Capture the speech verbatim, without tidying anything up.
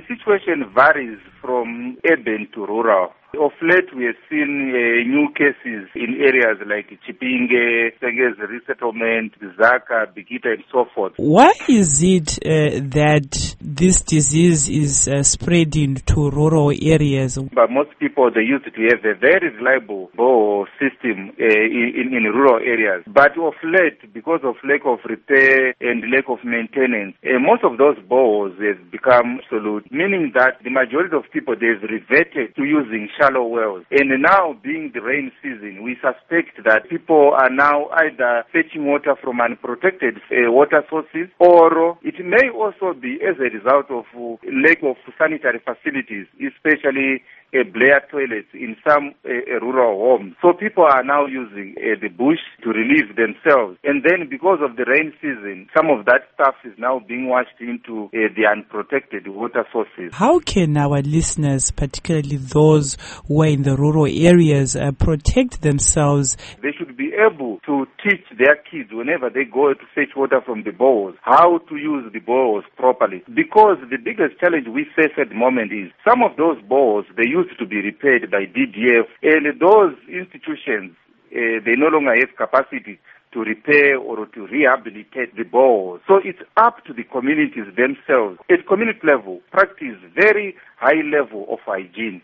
situation varies from urban to rural. Of late, we have seen uh, new cases in areas like Chipinge, Sengezi resettlement, Zaka, Bikita, and so forth. Why is it uh, that this disease is uh, spreading to rural areas? But most people, they used to have a very reliable bore system uh, in, in rural areas. But of late, because of lack of repair and lack of maintenance, uh, most of those bores have become obsolete, meaning that the majority of people, they've reverted to using shallow wells. And now, being the rain season, we suspect that people are now either fetching water from unprotected uh, water sources, or it may also be as a result of uh, lack of sanitary facilities, especially uh, Blair toilets in some uh, rural homes. So people are now using uh, the bush to relieve themselves. And then because of the rain season, some of that stuff is now being washed into uh, the unprotected water sources. How can our listeners, particularly those who are in the rural areas, uh, protect themselves? They should be able to teach their kids whenever they go to fetch water from the bores how to use the bores properly. Because the biggest challenge we face at the moment is some of those bores, they used to be repaired by D D F, and those institutions, uh, they no longer have capacity to repair or to rehabilitate the bores. So it's up to the communities themselves, at community level, practice very high level of hygiene.